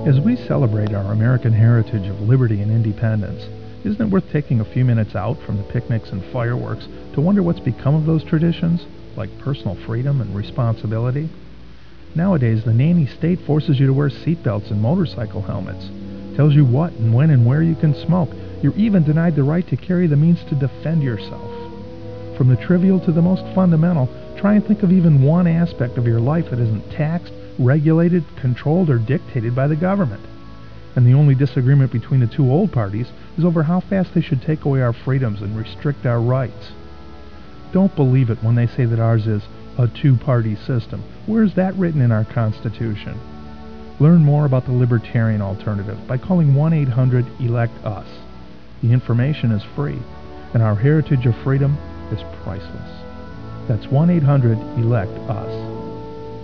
As we celebrate our American heritage of liberty and independence, isn't it worth taking a few minutes out from the picnics and fireworks to wonder what's become of those traditions, like personal freedom and responsibility? Nowadays, the nanny state forces you to wear seatbelts and motorcycle helmets, tells you what and when and where you can smoke. You're even denied the right to carry the means to defend yourself. From the trivial to the most fundamental, try and think of even one aspect of your life that isn't taxed, regulated, controlled, or dictated by the government. And the only disagreement between the two old parties is over how fast they should take away our freedoms and restrict our rights. Don't believe it when they say that ours is a two-party system. Where is that written in our Constitution? Learn more about the libertarian alternative by calling 1-800-ELECT-US. The information is free, and our heritage of freedom is priceless. That's 1-800-ELECT-US.